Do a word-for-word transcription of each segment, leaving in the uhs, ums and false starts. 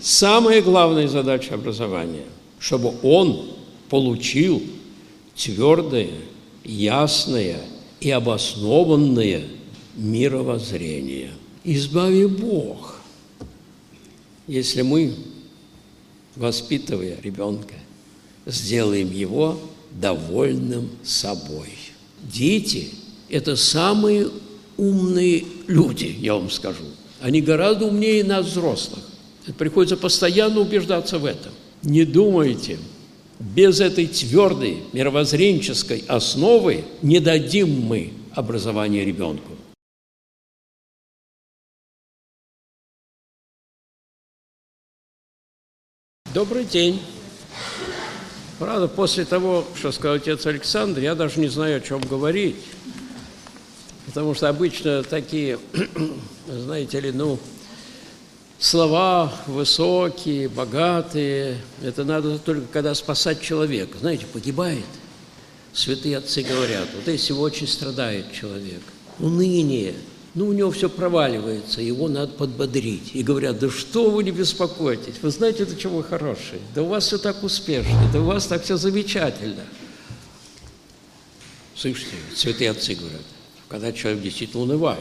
самая главная задача образования, чтобы он получил твердое, ясное и обоснованное мировоззрение. Избави Бог, если мы, воспитывая ребенка, сделаем его довольным собой. Дети – это самые умные люди, я вам скажу. Они гораздо умнее нас, взрослых. Приходится постоянно убеждаться в этом. Не думайте, без этой твердой мировоззренческой основы не дадим мы образование ребенку. Добрый день. Правда, после того, что сказал отец Александр, я даже не знаю, о чем говорить. Потому что обычно такие, знаете ли, ну, слова высокие, богатые, это надо только когда спасать человека. Знаете, погибает. Святые отцы говорят, вот если очень страдает человек, уныние, ну, у него все проваливается, его надо подбодрить. И говорят, да что вы не беспокойтесь, вы знаете, до чего вы хорошие, да у вас все так успешно, да у вас так все замечательно. Слышите, святые отцы говорят, когда человек действительно унывает.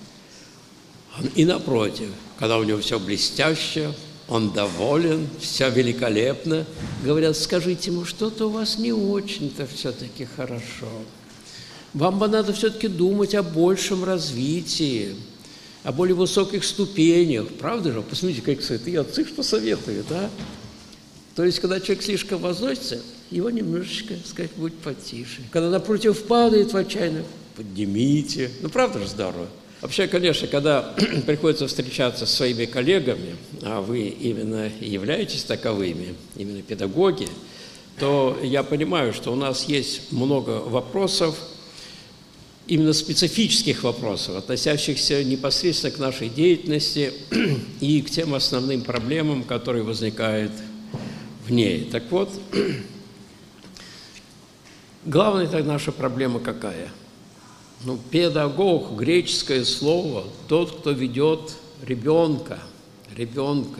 И напротив, когда у него все блестяще, он доволен, все великолепно, говорят, скажите ему, что-то у вас не очень-то все-таки хорошо. Вам бы надо все-таки думать о большем развитии, о более высоких ступенях. Правда же? Посмотрите, как святые отцы что советуют, да? То есть, когда человек слишком возносится, его немножечко, сказать, будь потише. Когда напротив падает в отчаянии, поднимите. Ну, правда же здорово? Вообще, конечно, когда приходится встречаться с своими коллегами, а вы именно являетесь таковыми, именно педагоги, то я понимаю, что у нас есть много вопросов, именно специфических вопросов, относящихся непосредственно к нашей деятельности и к тем основным проблемам, которые возникают в ней. Так вот, главная наша проблема какая? Ну, педагог, греческое слово, тот, кто ведет ребенка, ребенка.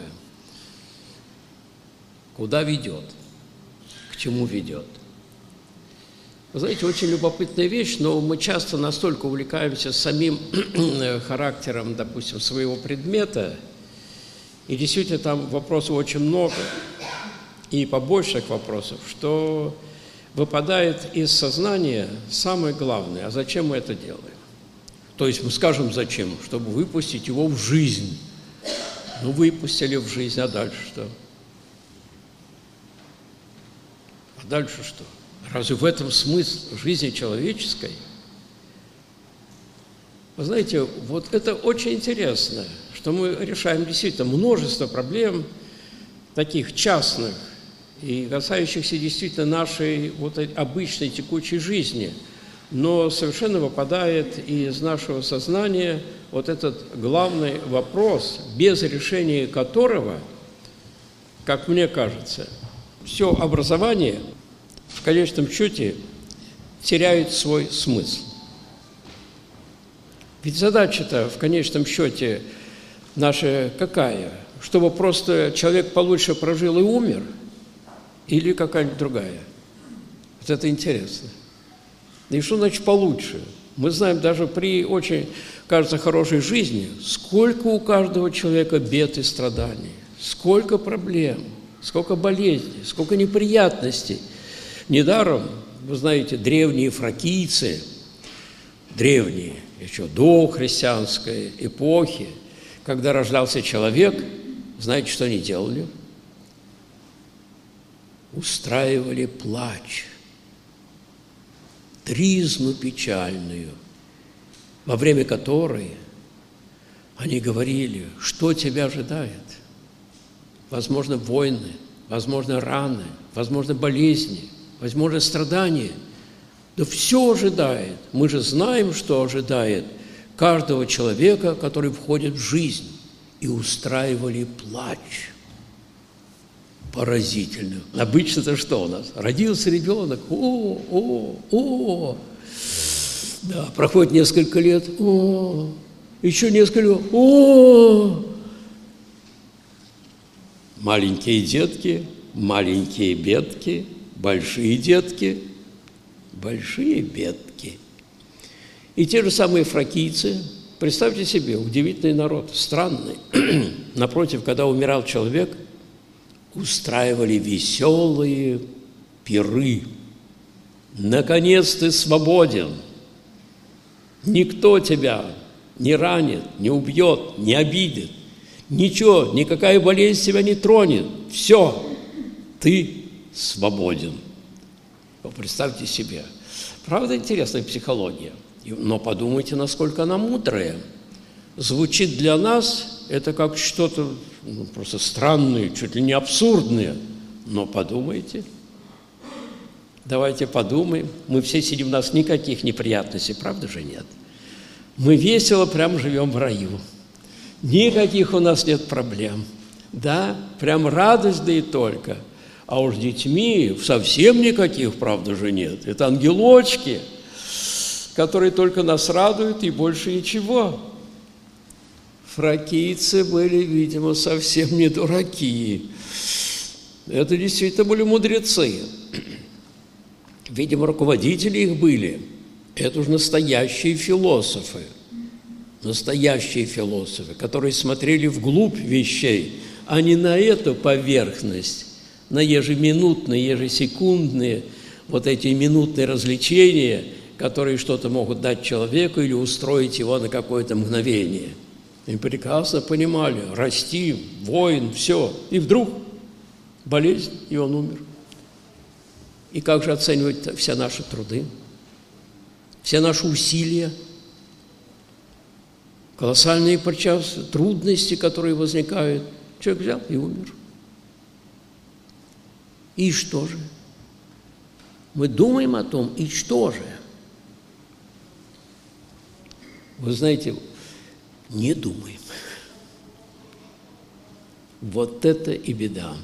Куда ведет? К чему ведет? Вы знаете, очень любопытная вещь, но мы часто настолько увлекаемся самим характером, допустим, своего предмета, и действительно там вопросов очень много, и побольше вопросов, что выпадает из сознания самое главное. А зачем мы это делаем? То есть мы скажем, зачем? Чтобы выпустить его в жизнь. Ну, выпустили в жизнь, а дальше что? А дальше что? Разве в этом смысл жизни человеческой? Вы знаете, вот это очень интересно, что мы решаем действительно множество проблем, таких частных, и касающихся действительно нашей вот обычной текучей жизни, но совершенно выпадает из нашего сознания вот этот главный вопрос, без решения которого, как мне кажется, все образование в конечном счете теряет свой смысл. Ведь задача-то в конечном счете наша какая? Чтобы просто человек получше прожил и умер? Или какая-нибудь другая? Вот это интересно. И что значит получше? Мы знаем даже при очень, кажется, хорошей жизни, сколько у каждого человека бед и страданий, сколько проблем, сколько болезней, сколько неприятностей. Недаром, вы знаете, древние фракийцы, древние, еще до христианской эпохи, когда рождался человек, знаете, что они делали? Устраивали плач, тризну печальную, во время которой они говорили, что тебя ожидает. Возможно, войны, возможно, раны, возможно, болезни, возможно, страдания. Да все ожидает. Мы же знаем, что ожидает каждого человека, который входит в жизнь. И устраивали плач. Поразительно. Обычно-то что у нас? Родился ребенок, о, о, о. Да, проходит несколько лет, о, еще несколько, о. Маленькие детки, маленькие бедки, большие детки, большие бедки. И те же самые фракийцы, представьте себе, удивительный народ, странный. Напротив, когда умирал человек, устраивали веселые пиры. Наконец ты свободен. Никто тебя не ранит, не убьет, не обидит. Ничего, никакая болезнь тебя не тронет. Все, ты свободен. Вы представьте себе. Правда, интересная психология. Но подумайте, насколько она мудрая. Звучит для нас это как что-то ну, просто странное, чуть ли не абсурдное. Но подумайте. Давайте подумаем. Мы все сидим, у нас никаких неприятностей, правда же нет? Мы весело прям живем в раю. Никаких у нас нет проблем. Да, прям радость, да и только. А уж с детьми совсем никаких, правда же, нет. Это ангелочки, которые только нас радуют и больше ничего. Фракийцы были, видимо, совсем не дураки. Это действительно были мудрецы. Видимо, руководители их были. Это уж настоящие философы. Настоящие философы, которые смотрели вглубь вещей, а не на эту поверхность, на ежеминутные, ежесекундные, вот эти минутные развлечения, которые что-то могут дать человеку или устроить его на какое-то мгновение. И прекрасно понимали, расти, воин, все. И вдруг болезнь, и он умер. И как же оценивать все наши труды, все наши усилия, колоссальные подчас трудности, которые возникают? Человек взял и умер. И что же? Мы думаем о том, и что же? Вы знаете, не думаем. Вот это и беда.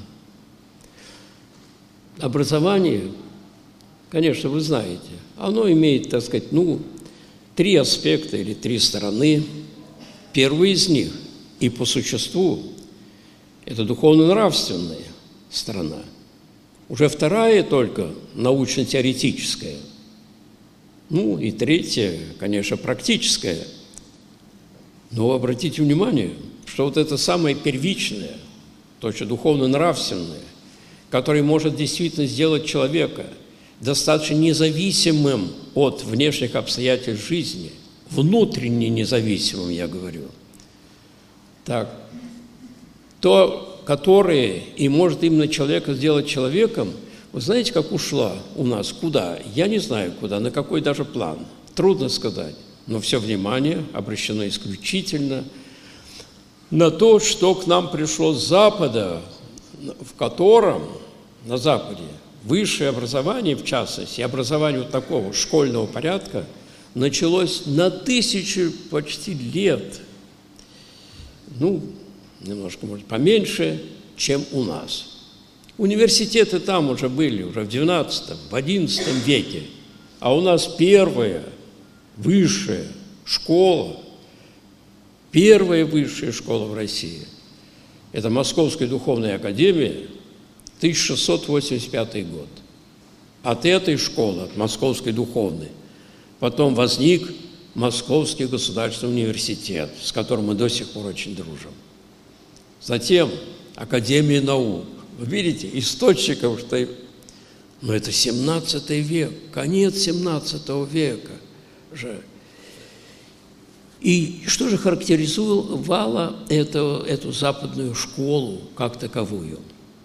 Образование, конечно, вы знаете, оно имеет, так сказать, ну, три аспекта или три стороны. Первый из них, и по существу, это духовно-нравственная сторона. Уже вторая только научно-теоретическая. Ну, и третья, конечно, практическая. Но обратите внимание, что вот это самое первичное, то, что духовно-нравственное, которое может действительно сделать человека достаточно независимым от внешних обстоятельств жизни, внутренне независимым, я говорю. Так, то, которое и может именно человека сделать человеком, вы знаете, как ушла у нас? Куда? Я не знаю куда, на какой даже план. Трудно сказать. Но все внимание обращено исключительно на то, что к нам пришло с Запада, в котором на Западе высшее образование, в частности, образование вот такого школьного порядка, началось на тысячу почти лет, ну, немножко, может, поменьше, чем у нас. Университеты там уже были, уже в девятнадцатом, в одиннадцатом веке, а у нас первая высшая школа, первая высшая школа в России – это Московская духовная академия, тысяча шестьсот восемьдесят пятый год. От этой школы, от Московской духовной, потом возник Московский государственный университет, с которым мы до сих пор очень дружим. Затем Академия наук. Вы видите, источников, что... Но это семнадцатый век, конец семнадцатого века же. И что же характеризовало эту, эту западную школу как таковую?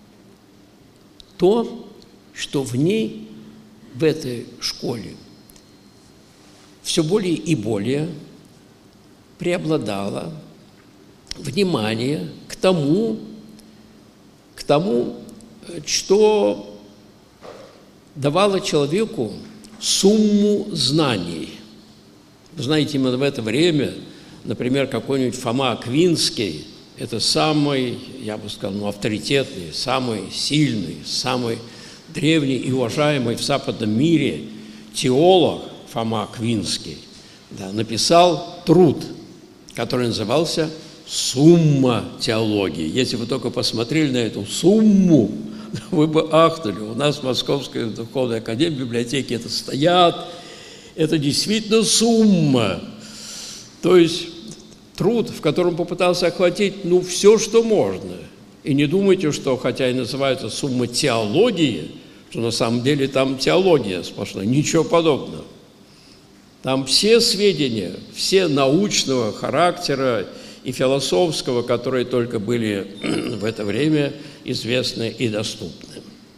То, что в ней, в этой школе, все более и более преобладало внимание к тому, к тому, что давало человеку сумму знаний. Вы знаете, именно в это время, например, какой-нибудь Фома Аквинский, это самый, я бы сказал, ну, авторитетный, самый сильный, самый древний и уважаемый в западном мире теолог Фома Аквинский, да, написал труд, который назывался сумма теологии. Если вы только посмотрели на эту сумму, вы бы ахнули. У нас в Московской духовной академии, в библиотеке это стоят. Это действительно сумма. То есть труд, в котором попытался охватить, ну, все, что можно. И не думайте, что, хотя и называется сумма теологии, что на самом деле там теология сплошная. Ничего подобного. Там все сведения, все научного характера и философского, которые только были в это время известны и доступны.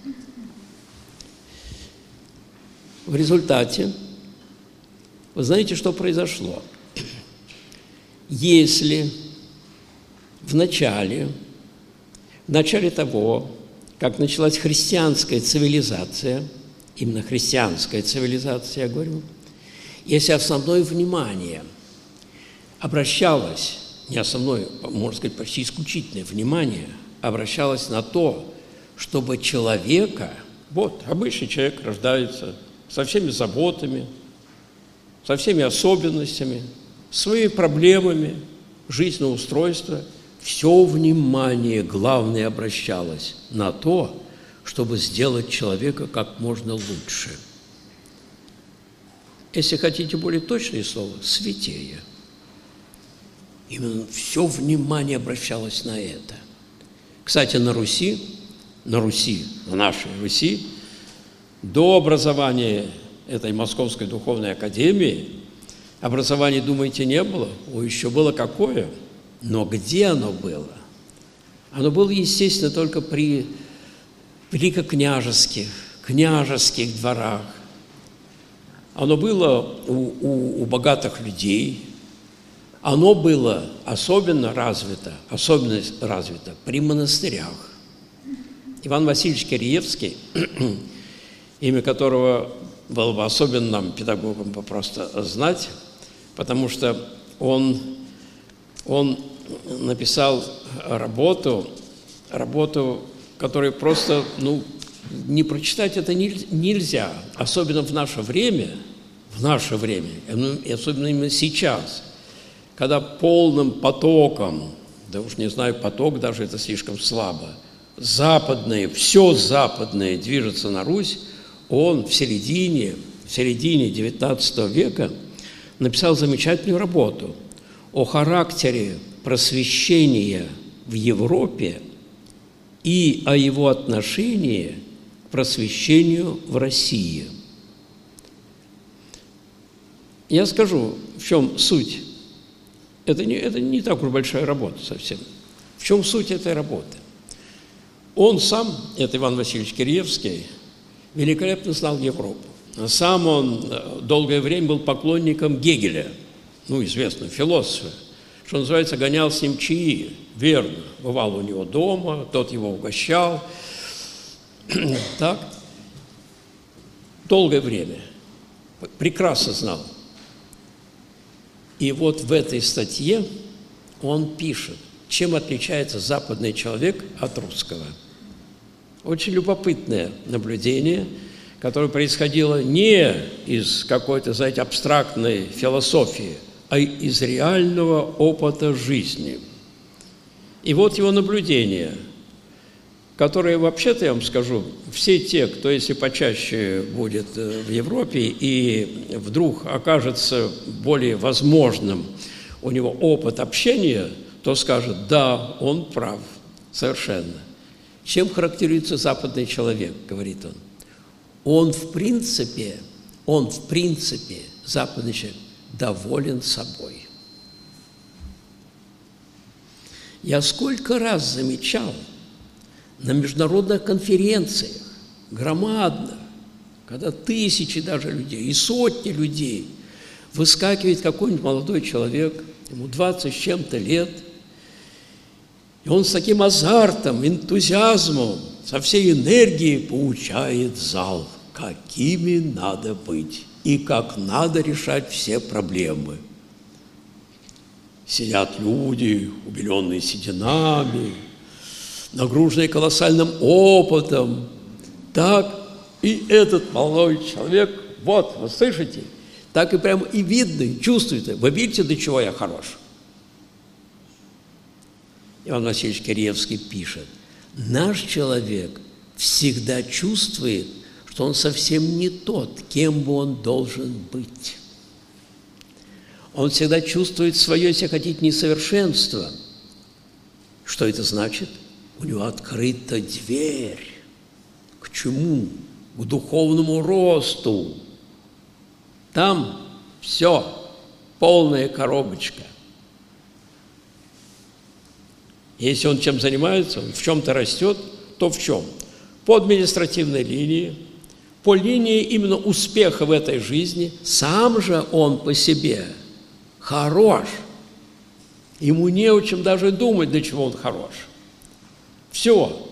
В результате, вы знаете, что произошло? Если в начале, в начале того, как началась христианская цивилизация, именно христианская цивилизация, я говорю, если основное внимание обращалось, не основное, можно сказать, почти исключительное внимание, обращалось на то, чтобы человека, вот, обычный человек рождается со всеми заботами, со всеми особенностями, своими проблемами жизненного устройства, все внимание, главное, обращалось на то, чтобы сделать человека как можно лучше. Если хотите более точное слово, святее. Именно все внимание обращалось на это. Кстати, на Руси, на Руси, на нашей Руси, до образования этой Московской духовной академии образования, думаете, не было? О, еще было какое? Но где оно было? Оно было, естественно, только при великокняжеских, княжеских дворах. Оно было у, у, у богатых людей. Оно было особенно развито, особенно развито при монастырях. Иван Васильевич Киреевский, имя которого было бы особенно нам, педагогам, просто знать, потому что он, он написал работу, работу, которую просто, ну, не прочитать это нельзя, особенно в наше время, в наше время, и особенно именно сейчас, когда полным потоком, да уж не знаю, поток даже это слишком слабо, западное, все западное движется на Русь, он в середине, в середине девятнадцатого века написал замечательную работу о характере просвещения в Европе и о его отношении к просвещению в России. Я скажу, в чем суть. Это не, это не так уж большая работа совсем. В чем суть этой работы? Он сам, это Иван Васильевич Киреевский, великолепно знал Европу. Сам он долгое время был поклонником Гегеля, ну, известного философа, что называется, гонял с ним чаи, верно, бывал у него дома, тот его угощал. Так, долгое время, прекрасно знал. И вот в этой статье он пишет, чем отличается западный человек от русского. Очень любопытное наблюдение, которое происходило не из какой-то, знаете, абстрактной философии, а из реального опыта жизни. И вот его наблюдение, которые, вообще-то, я вам скажу, все те, кто, если почаще будет в Европе и вдруг окажется более возможным у него опыт общения, то скажет, да, он прав, совершенно. Чем характеризуется западный человек, говорит он? Он в принципе, он в принципе, западный человек, доволен собой. Я сколько раз замечал, на международных конференциях, громадных, когда тысячи даже людей и сотни людей, выскакивает какой-нибудь молодой человек, ему двадцать с чем-то лет, и он с таким азартом, энтузиазмом, со всей энергией поучает зал, какими надо быть и как надо решать все проблемы. Сидят люди, убеленные сединами, нагруженные колоссальным опытом. Так, и этот молодой человек, вот, вы слышите, так и прямо и видно, и чувствуете. Вы видите, до чего я хорош? Иван Васильевич Киреевский пишет: наш человек всегда чувствует, что он совсем не тот, кем бы он должен быть. Он всегда чувствует свое, если хотите, несовершенство. Что это значит? У него открыта дверь. К чему? К духовному росту. Там все, полная коробочка. Если он чем занимается, он в чем-то растет, то в чем? По административной линии, по линии именно успеха в этой жизни. Сам же он по себе хорош. Ему не о чем даже думать, для чего он хорош. Все.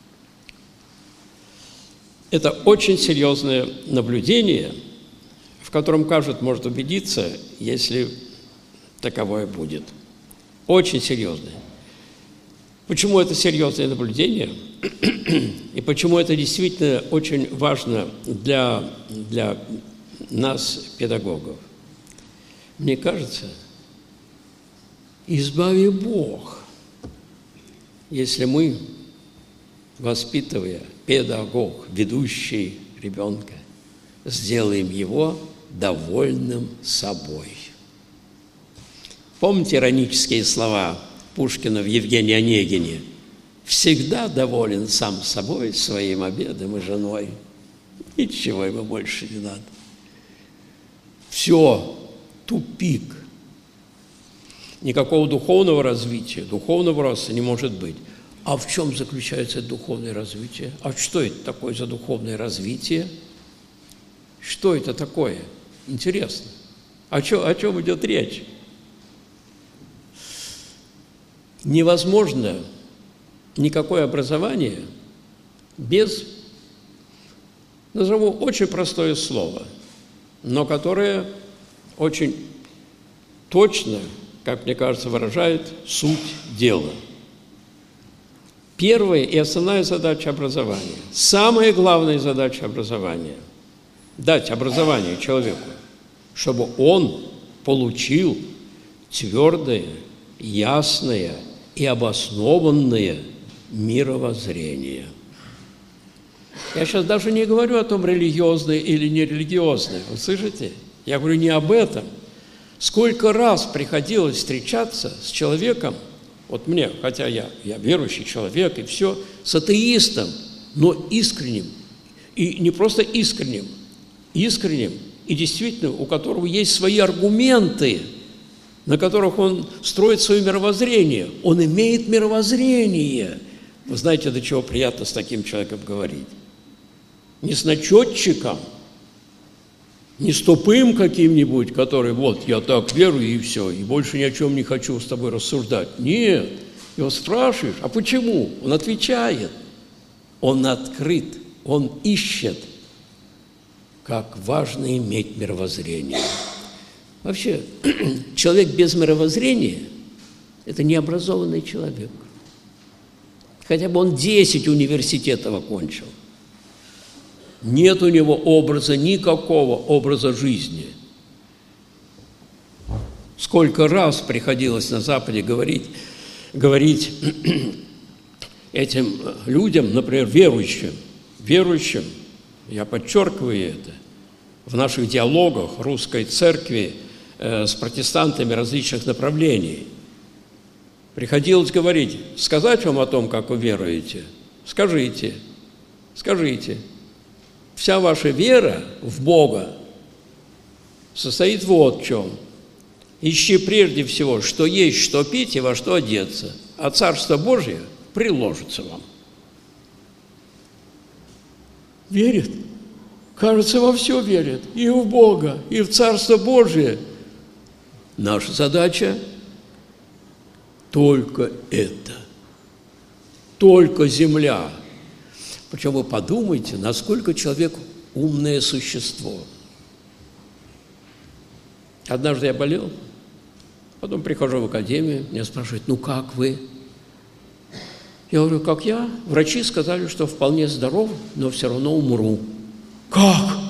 Это очень серьезное наблюдение, в котором каждый может убедиться, если таковое будет. Очень серьезное. Почему это серьезное наблюдение? И почему это действительно очень важно для, для нас, педагогов? Мне кажется, избави Бог, если мы, воспитывая, педагог, ведущий ребенка, сделаем его довольным собой. Помните иронические слова Пушкина в Евгении Онегине? Всегда доволен сам собой, своим обедом и женой. Ничего ему больше не надо. Все, тупик. Никакого духовного развития, духовного роста не может быть. А в чем заключается это духовное развитие? А что это такое за духовное развитие? Что это такое? Интересно. О чем, о чем идет речь? Невозможно никакое образование без, назову очень простое слово, но которое очень точно, как мне кажется, выражает суть дела. Первая и основная задача образования, самая главная задача образования – дать образование человеку, чтобы он получил твердое, ясное и обоснованное мировоззрение. Я сейчас даже не говорю о том, религиозное или нерелигиозное. Вы слышите? Я говорю не об этом. Сколько раз приходилось встречаться с человеком, вот мне, хотя я, я верующий человек и все, с атеистом, но искренним. И не просто искренним, искренним и действительно, у которого есть свои аргументы, на которых он строит свое мировоззрение. Он имеет мировоззрение. Вы знаете, до чего приятно с таким человеком говорить? Не с начетчиком, не с тупым каким-нибудь, который вот, я так верую и все, и больше ни о чем не хочу с тобой рассуждать. Нет. Его спрашиваешь, а почему? Он отвечает. Он открыт, он ищет, как важно иметь мировоззрение. Вообще, человек без мировоззрения – это необразованный человек. Хотя бы он десять университетов окончил. Нет у него образа, никакого образа жизни. Сколько раз приходилось на Западе говорить, говорить этим людям, например, верующим, верующим, я подчеркиваю это, в наших диалогах русской церкви э, с протестантами различных направлений, приходилось говорить, сказать вам о том, как вы веруете, скажите, скажите. Вся ваша вера в Бога состоит вот в чем. Ищи прежде всего, что есть, что пить и во что одеться, а Царство Божие приложится вам. Верит? Кажется, во все верит. И в Бога, и в Царство Божие. Наша задача только это. Только земля. Причем вы подумайте, насколько человек умное существо. Однажды я болел, потом прихожу в академию, меня спрашивают, ну как вы? Я говорю, как я? Врачи сказали, что вполне здоров, но все равно умру. Как?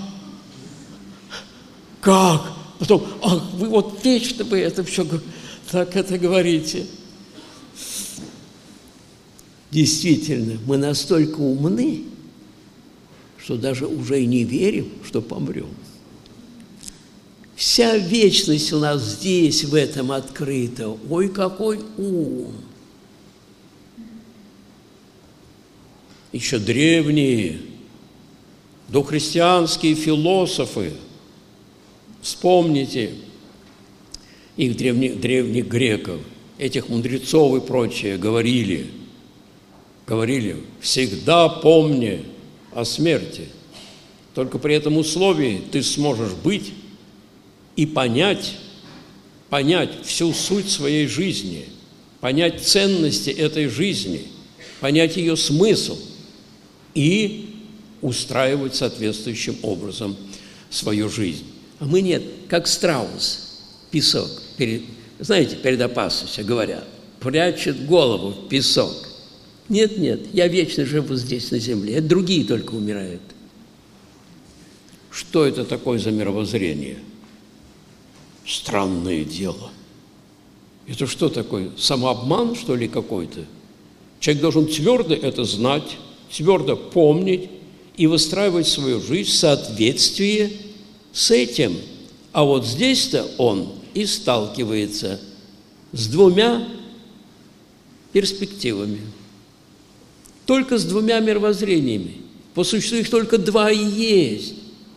Как? Потом, ах, вы вот вечно вы это все так это говорите. Действительно, мы настолько умны, что даже уже и не верим, что помрем. Вся вечность у нас здесь, в этом открыта. Ой, какой ум! Еще древние дохристианские философы, вспомните их древних, древних греков, этих мудрецов и прочее, говорили, говорили, всегда помни о смерти. Только при этом условии ты сможешь быть и понять, понять всю суть своей жизни, понять ценности этой жизни, понять ее смысл и устраивать соответствующим образом свою жизнь. А мы нет, как страус, песок, перед, знаете, перед опасностью говорят, прячет голову в песок. Нет, нет, я вечно живу здесь, на земле, это другие только умирают. Что это такое за мировоззрение? Странное дело. Это что такое? Самообман, что ли, какой-то? Человек должен твердо это знать, твердо помнить и выстраивать свою жизнь в соответствии с этим. А вот здесь-то он и сталкивается с двумя перспективами. Только с двумя мировоззрениями. По существу их только два и есть.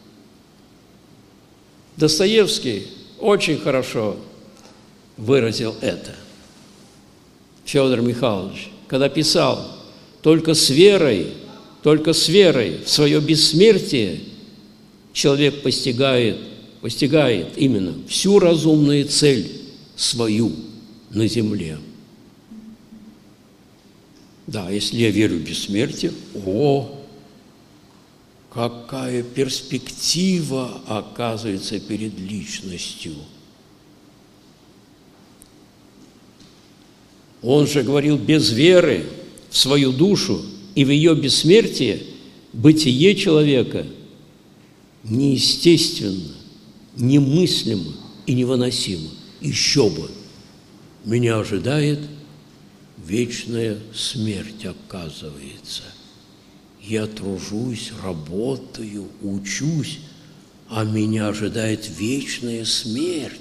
Достоевский очень хорошо выразил это. Федор Михайлович, когда писал, только с верой, только с верой в свое бессмертие человек постигает, постигает именно всю разумную цель свою на земле. Да, если я верю в бессмертие, о, какая перспектива оказывается перед личностью. Он же говорил, без веры в свою душу и в ее бессмертие бытие человека неестественно, немыслимо и невыносимо. Еще бы, меня ожидает вечная смерть, оказывается. Я тружусь, работаю, учусь, а меня ожидает вечная смерть.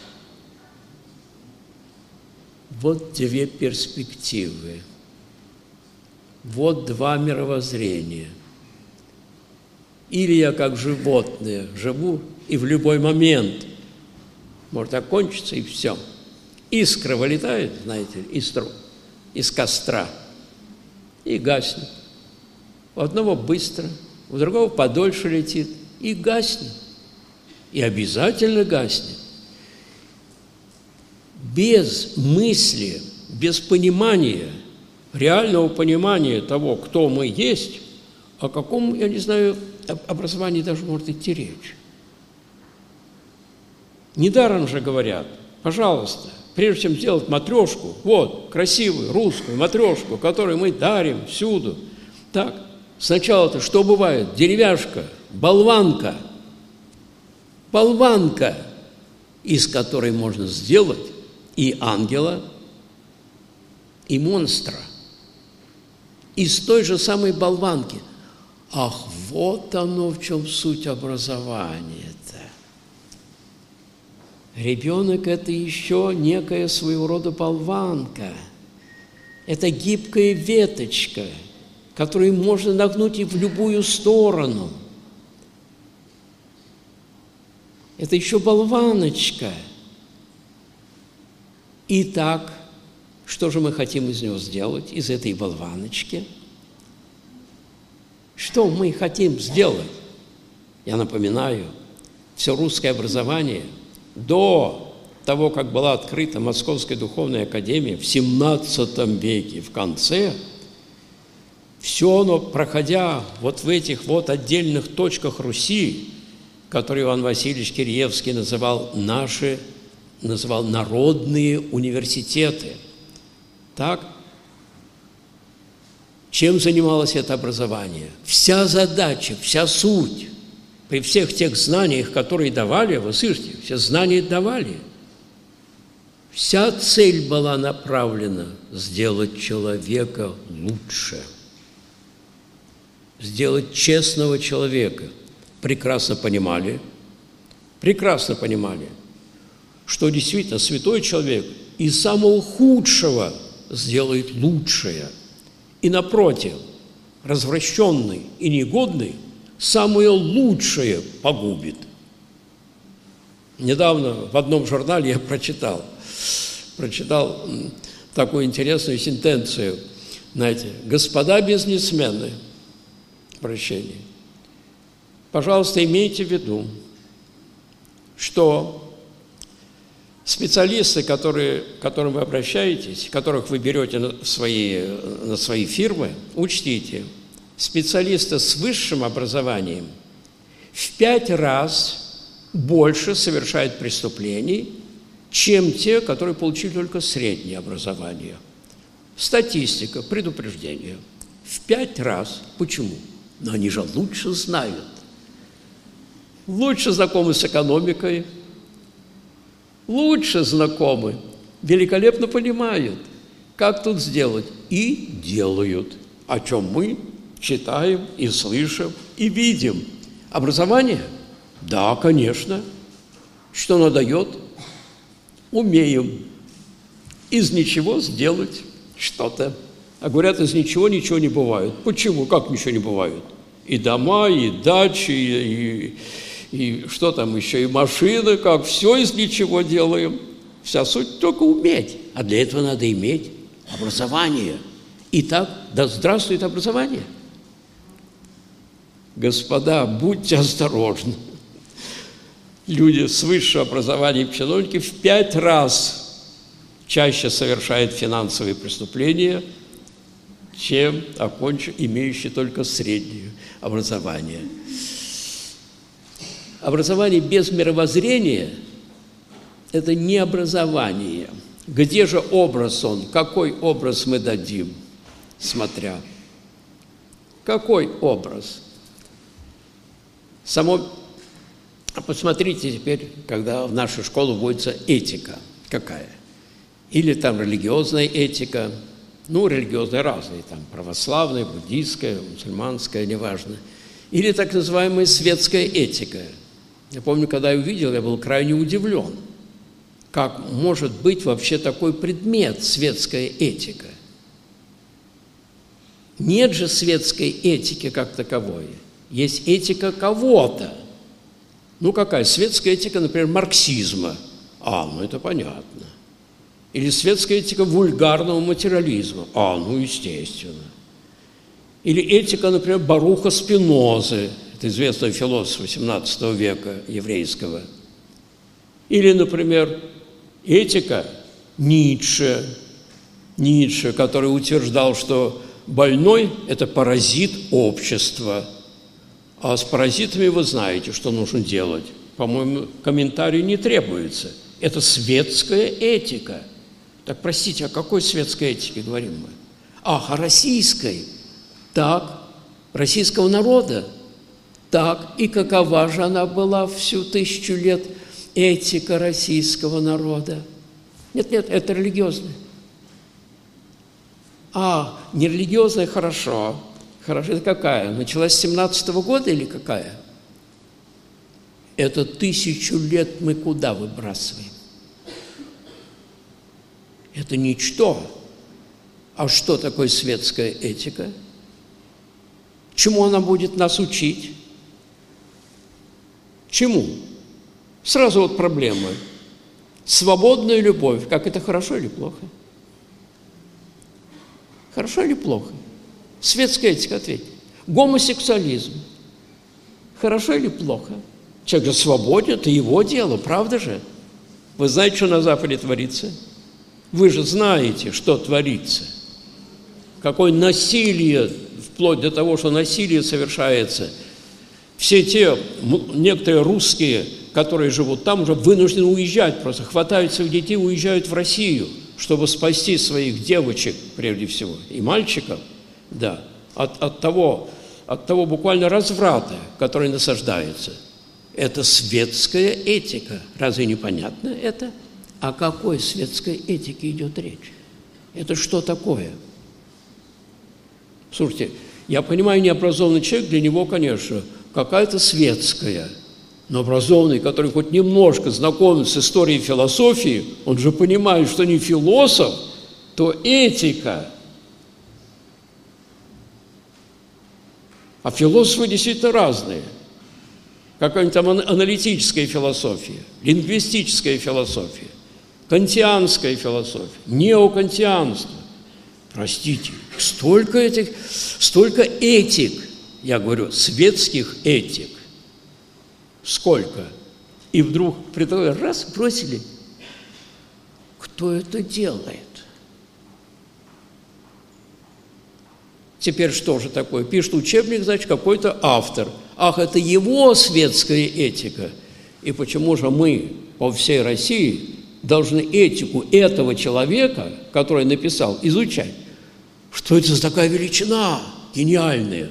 Вот две перспективы. Вот два мировоззрения. Или я как животное живу, и в любой момент может окончиться, и все. Искра вылетает, знаете, из, из костра и гаснет. У одного быстро, у другого подольше летит и гаснет. И обязательно гаснет. Без мысли, без понимания, реального понимания того, кто мы есть, о каком, я не знаю, образовании даже может идти речь. Недаром же говорят, пожалуйста, прежде чем сделать матрешку, вот, красивую русскую матрешку, которую мы дарим всюду, так, сначала-то что бывает? Деревяшка, болванка, болванка, из которой можно сделать и ангела, и монстра. Из той же самой болванки. Ах, вот оно в чем суть образования-то. Ребенок – это еще некая своего рода болванка. Это гибкая веточка, которую можно нагнуть и в любую сторону. Это еще болваночка. Итак, что же мы хотим из него сделать, из этой болваночки? Что мы хотим сделать? Я напоминаю, все русское образование до того, как была открыта Московская духовная академия в семнадцатом веке, в конце, все оно, проходя вот в этих вот отдельных точках Руси, которые Иван Васильевич Киреевский называл наши, называл народные университеты. Так? Чем занималось это образование? Вся задача, вся суть, при всех тех знаниях, которые давали, вы слышите, все знания давали, Вся цель была направлена сделать человека лучше, сделать честного человека. Прекрасно понимали, прекрасно понимали, что действительно святой человек из самого худшего сделает лучшее. И напротив, развращенный и негодный самое лучшее погубит. Недавно в одном журнале я прочитал, прочитал такую интересную сентенцию, знаете, господа бизнесмены, прощение, пожалуйста, имейте в виду, что специалисты, которые, к которым вы обращаетесь, которых вы берете на свои, на свои фирмы, учтите, специалисты с высшим образованием в пять раз больше совершают преступлений, чем те, которые получили только среднее образование. Статистика, предупреждение. В пять раз. Почему? Но они же лучше знают. Лучше знакомы с экономикой, лучше знакомы, великолепно понимают, как тут сделать, и делают, о чем мы читаем и слышим, и видим. Образование? Да, конечно. Что оно дает? Умеем из ничего сделать что-то. А говорят, из ничего ничего не бывает. Почему? Как ничего не бывает? И дома, и дачи, и... И что там еще, и машины, как все из ничего делаем. Вся суть только уметь. А для этого надо иметь образование. Итак, да здравствует образование. Господа, будьте осторожны. Люди с высшим образованием, чиновники, в пять раз чаще совершают финансовые преступления, чем окончив, имеющие только среднее образование. Образование без мировоззрения – это не образование. Где же образ он? Какой образ мы дадим, смотря? Какой образ? Само... А посмотрите теперь, когда в нашу школу вводится этика. Какая? Или там религиозная этика. Ну, религиозные разные, там православная, буддийская, мусульманская, неважно. Или так называемая светская этика. Я помню, когда я увидел, я был крайне удивлен, как может быть вообще такой предмет светская этика. Нет же светской этики как таковой. Есть этика кого-то. Ну, какая? Светская этика, например, марксизма. А, ну это понятно. Или светская этика вульгарного материализма. А, ну естественно. Или этика, например, Баруха Спинозы. Это известный философ восемнадцатого века еврейского. Или, например, этика Ницше, Ницше, который утверждал, что больной – это паразит общества. А с паразитами вы знаете, что нужно делать. По-моему, комментарий не требуется. Это светская этика. Так, простите, о какой светской этике говорим мы? Ах, о российской. Так, российского народа. Так, и какова же она была всю тысячу лет, этика российского народа? Нет, нет, это религиозная. А, не религиозная, хорошо. Хорошо, это какая? Началась с семнадцатого года или какая? Это тысячу лет мы куда выбрасываем? Это ничто. А что такое светская этика? Чему она будет нас учить? Чему? Сразу вот проблемы. Свободная любовь. Как это, хорошо или плохо? Хорошо или плохо? Светская этика, ответь. Гомосексуализм. Хорошо или плохо? Человек же свободен, это его дело, правда же? Вы знаете, что на Западе творится? Вы же знаете, что творится. Какое насилие, вплоть до того, что насилие совершается. Все те, некоторые русские, которые живут там, уже вынуждены уезжать, просто хватают своих детей, уезжают в Россию, чтобы спасти своих девочек, прежде всего, и мальчиков, да, от, от, того, от того буквально разврата, который насаждается. Это светская этика. Разве непонятно это? О какой светской этике идет речь? Это что такое? Слушайте, я понимаю, необразованный человек, для него, конечно, какая-то светская. Но образованный, который хоть немножко знаком с историей философии, он же понимает, что не философ, то этика. А философы действительно разные. Какая-нибудь там аналитическая философия, лингвистическая философия, кантианская философия, неокантианство. Простите, столько этих, столько этик, я говорю, светских этик. Сколько? И вдруг предлагают, раз, бросили. Кто это делает? Теперь что же такое? Пишет учебник, значит, какой-то автор. Ах, это его светская этика. И почему же мы по всей России должны этику этого человека, который написал, изучать? Что это за такая величина гениальная?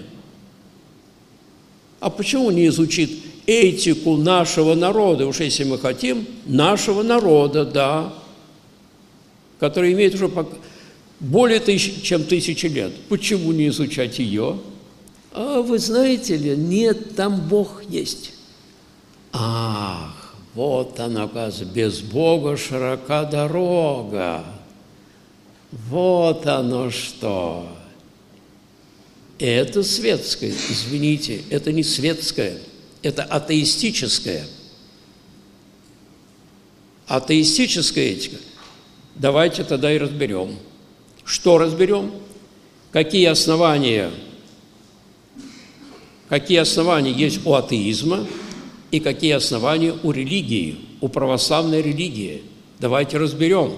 А почему не изучит этику нашего народа, уж если мы хотим, нашего народа, да, который имеет уже более тысяч, чем тысячи лет. Почему не изучать ее? А вы знаете ли, нет, там Бог есть. Ах, вот она, оказывается, без Бога широка дорога. Вот оно что. Это светское, извините, это не светское, это атеистическое. Атеистическая этика. Давайте тогда и разберем. Что разберем? Какие основания, какие основания есть у атеизма и какие основания у религии, у православной религии. Давайте разберем.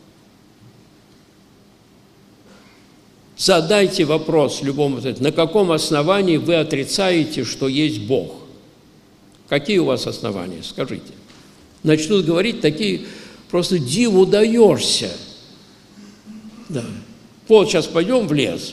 Задайте вопрос любому, на каком основании вы отрицаете, что есть Бог? Какие у вас основания? Скажите. Начнут говорить такие, просто диву даешься. Да. Вот сейчас пойдем в лес.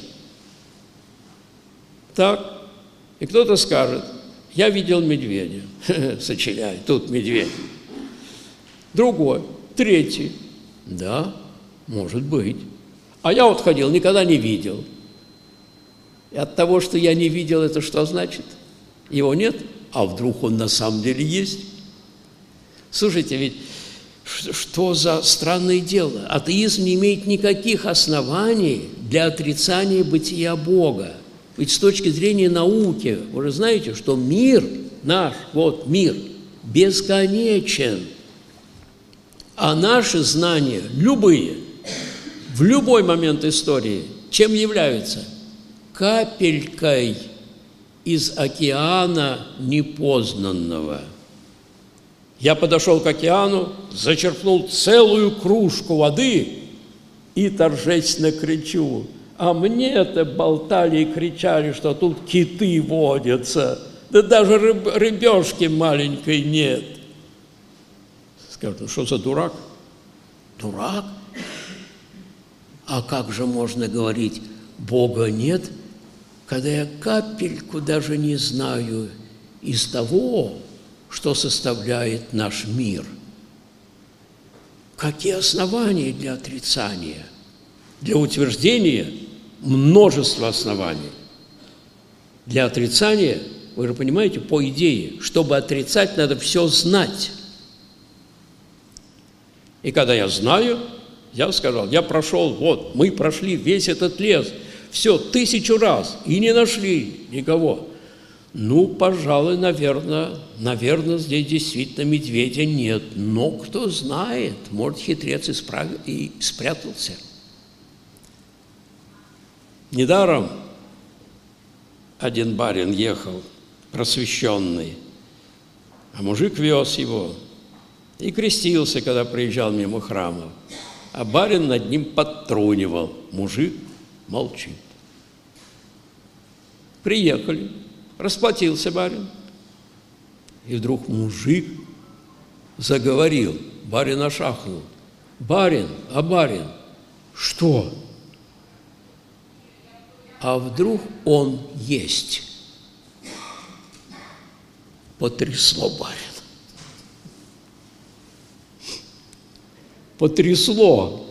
Так. И кто-то скажет, я видел медведя. Сочиняй, тут медведь. Другой, третий. Да, может быть. А я вот ходил, никогда не видел. И от того, что я не видел, это что значит? Его нет? А вдруг он на самом деле есть? Слушайте, ведь что за странное дело? Атеизм не имеет никаких оснований для отрицания бытия Бога. Ведь с точки зрения науки, вы же знаете, что мир наш, вот мир, бесконечен. А наши знания, любые, в любой момент истории, чем являются? Капелькой из океана непознанного. Я подошел к океану, зачерпнул целую кружку воды и торжественно кричу. А мне-то болтали и кричали, что тут киты водятся. Да даже рыб, рыбешки маленькой нет. Скажут, ну что за дурак? Дурак? А как же можно говорить, Бога нет, когда я капельку даже не знаю из того, что составляет наш мир? Какие основания для отрицания? Для утверждения множество оснований. Для отрицания, вы же понимаете, по идее, чтобы отрицать, надо все знать. И когда я знаю, я сказал, я прошел, вот, мы прошли весь этот лес, все, тысячу раз, и не нашли никого. Ну, пожалуй, наверное, наверное, здесь действительно медведя нет. Но кто знает, может, хитрец исправ... и спрятался. Недаром один барин ехал, просвещенный, а мужик вез его и крестился, когда приезжал мимо храма. А барин над ним подтрунивал. Мужик молчит. Приехали, расплатился барин. И вдруг мужик заговорил. Барин аж ахнул. Барин, а барин, что? А вдруг он есть? Потрясло барина. потрясло.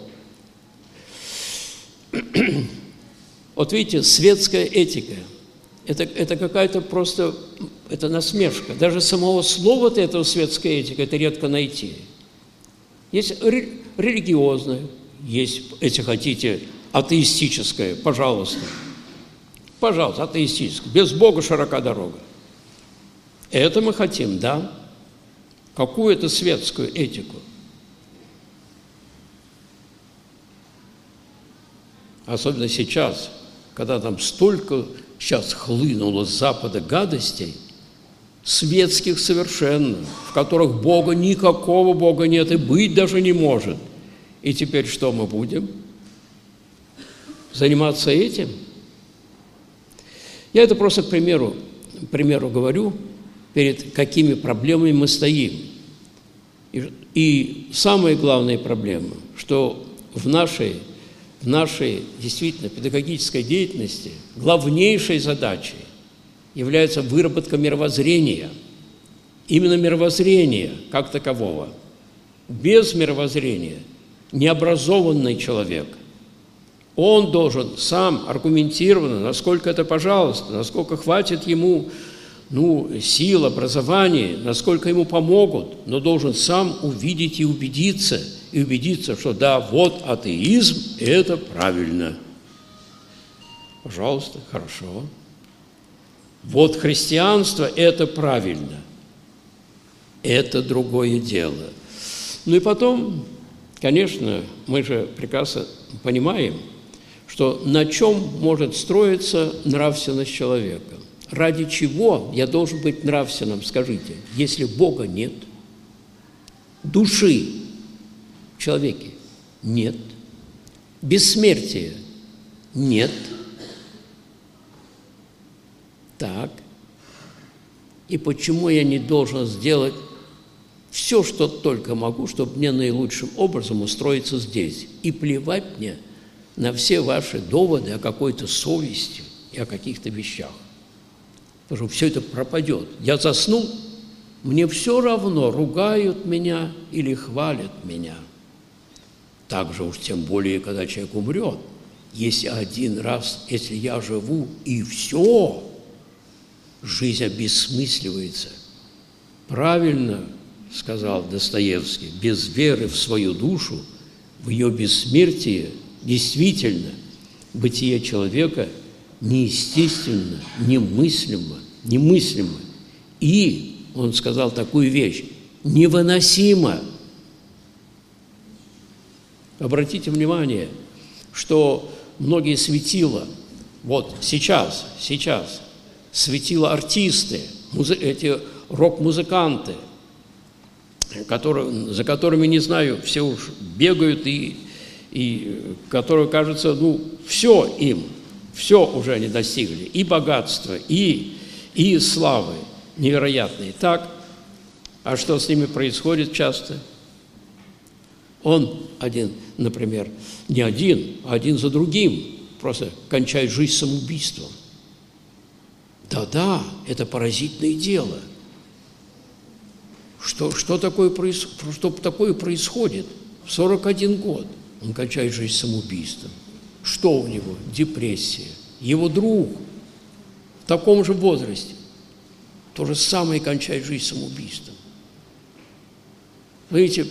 Вот видите, светская этика – это, это какая-то просто, это насмешка. Даже самого слова-то этого светская этика – это редко найти. Есть ре, религиозная, есть, если хотите, атеистическая, пожалуйста. Пожалуйста, атеистическая. Без Бога широка дорога. Это мы хотим, да? Какую-то светскую этику. Особенно сейчас, когда там столько сейчас хлынуло с Запада гадостей, светских совершенно, в которых Бога, никакого Бога нет и быть даже не может. И теперь что мы будем? Заниматься этим? Я это просто к примеру, к примеру говорю, перед какими проблемами мы стоим. И, и самая главная проблема, что в нашей В нашей действительно педагогической деятельности главнейшей задачей является выработка мировоззрения, именно мировоззрения как такового. Без мировоззрения необразованный человек, он должен сам аргументированно, насколько это пожалуйста, насколько хватит ему ну, сил, образования, насколько ему помогут, но должен сам увидеть и убедиться, и убедиться, что да, вот атеизм – это правильно. Пожалуйста, хорошо. Вот христианство – это правильно. Это другое дело. Ну и потом, конечно, мы же прекрасно понимаем, что на чем может строиться нравственность человека. Ради чего я должен быть нравственным, скажите, если Бога нет, души в человеке нет, бессмертия нет. Так, и почему я не должен сделать все, что только могу, чтобы мне наилучшим образом устроиться здесь, и плевать мне на все ваши доводы о какой-то совести и о каких-то вещах. Потому что все это пропадет. Я заснул, мне все равно, ругают меня или хвалят меня. Так же уж тем более, когда человек умрет. Если один раз, если я живу, и все, жизнь обессмысливается. Правильно сказал Достоевский, без веры в свою душу, в ее бессмертие, действительно, бытие человека неестественно, немыслимо, немыслимо. И, он сказал такую вещь, невыносимо. Обратите внимание, что многие светила, вот сейчас, сейчас, светила артисты, музы, эти рок-музыканты, которые, за которыми, не знаю, все уж бегают, и, и которые, кажется, ну, все им, все уже они достигли, и богатства, и, и славы невероятные. Так, а что с ними происходит часто? Он один, например, не один, а один за другим просто кончает жизнь самоубийством. Да-да, это поразительное дело. Что, что, такое, что такое происходит? В сорок один год он кончает жизнь самоубийством. Что у него? Депрессия. Его друг в таком же возрасте то же самое кончает жизнь самоубийством. Видите,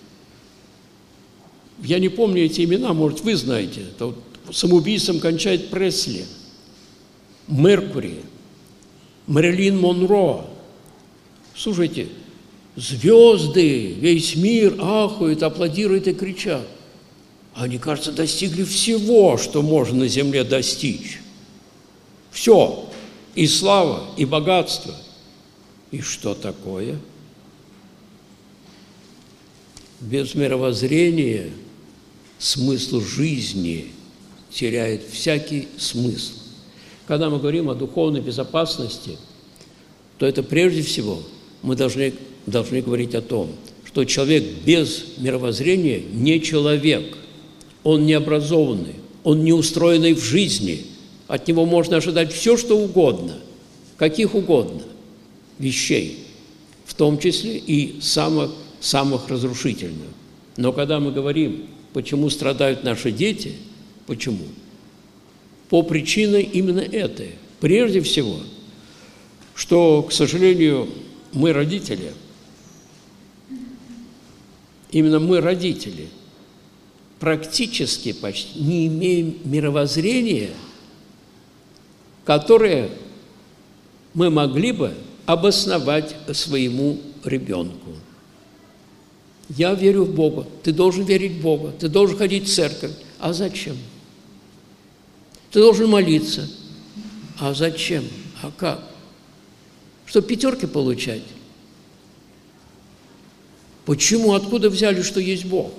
я не помню эти имена, может, вы знаете. Это вот самоубийством кончает Пресли, Меркури, Мэрилин Монро. Слушайте, звезды, весь мир ахают, аплодируют и кричат. Они, кажется, достигли всего, что можно на земле достичь. Все. И слава, и богатство. И что такое? Без мировоззрения смысл жизни теряет всякий смысл. Когда мы говорим о духовной безопасности, то это прежде всего мы должны, должны говорить о том, что человек без мировоззрения не человек. Он необразованный, он не устроенный в жизни. От него можно ожидать все, что угодно, каких угодно вещей, в том числе и самых, самых разрушительных. Но когда мы говорим, почему страдают наши дети, почему? По причине именно этой. Прежде всего, что, к сожалению, мы родители, именно мы родители, практически почти не имеем мировоззрения, которое мы могли бы обосновать своему ребенку. Я верю в Бога, ты должен верить в Бога, ты должен ходить в церковь. А зачем? Ты должен молиться. А зачем? А как? Чтобы пятерки получать? Почему? Откуда взяли, что есть Бог?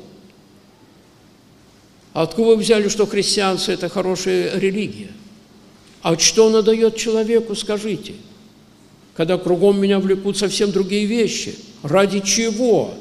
Откуда вы взяли, что христианство – это хорошая религия? А что она дает человеку, скажите? Когда кругом меня влекут совсем другие вещи. Ради чего?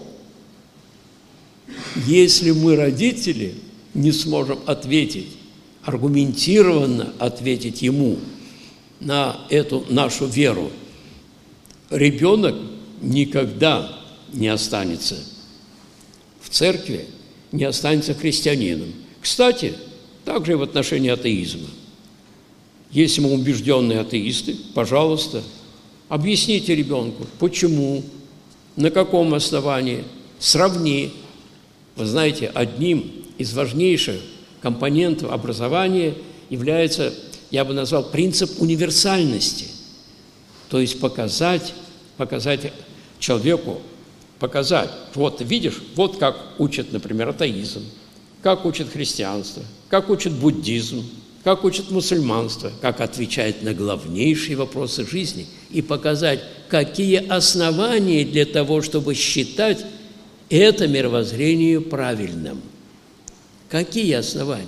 Если мы, родители, не сможем ответить, аргументированно ответить ему на эту нашу веру, ребенок никогда не останется в церкви, не останется христианином. Кстати, также и в отношении атеизма. Если мы убежденные атеисты, пожалуйста, объясните ребенку, почему, на каком основании, сравни. Вы знаете, одним из важнейших компонентов образования является, я бы назвал, принцип универсальности. То есть показать, показать человеку, показать, вот видишь, вот как учат, например, атеизм, как учат христианство, как учат буддизм, как учат мусульманство, как отвечает на главнейшие вопросы жизни, и показать, какие основания для того, чтобы считать это мировоззрение правильным. Какие основания?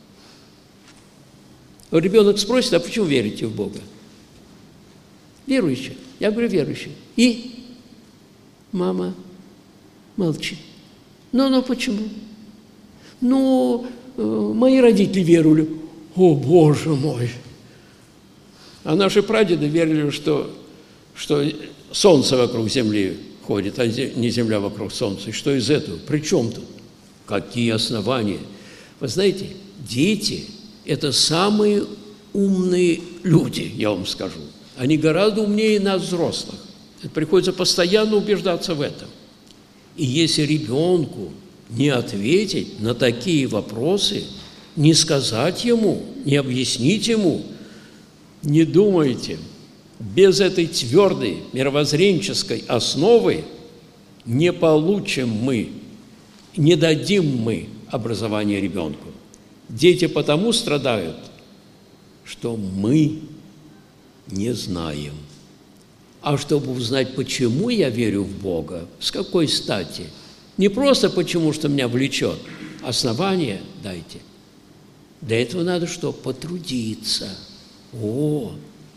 Ребенок спросит, а почему верите в Бога? Верующий. Я говорю, верующий. И мама молчит. Ну, ну почему? Ну, мои родители веровали. О, Боже мой! А наши прадеды верили, что, что солнце вокруг земли ходит, а не земля вокруг солнца. И что из этого? При чем тут? Какие основания? Вы знаете, дети – это самые умные люди, я вам скажу. Они гораздо умнее нас, взрослых. Это приходится постоянно убеждаться в этом. И если ребенку не ответить на такие вопросы, не сказать ему, не объяснить ему, не думайте, без этой твердой мировоззренческой основы не получим мы, не дадим мы образование ребенку. Дети потому страдают, что мы не знаем. А чтобы узнать, почему я верю в Бога, с какой стати, не просто потому, что меня влечет, основания дайте. Для этого надо что? Потрудиться. О,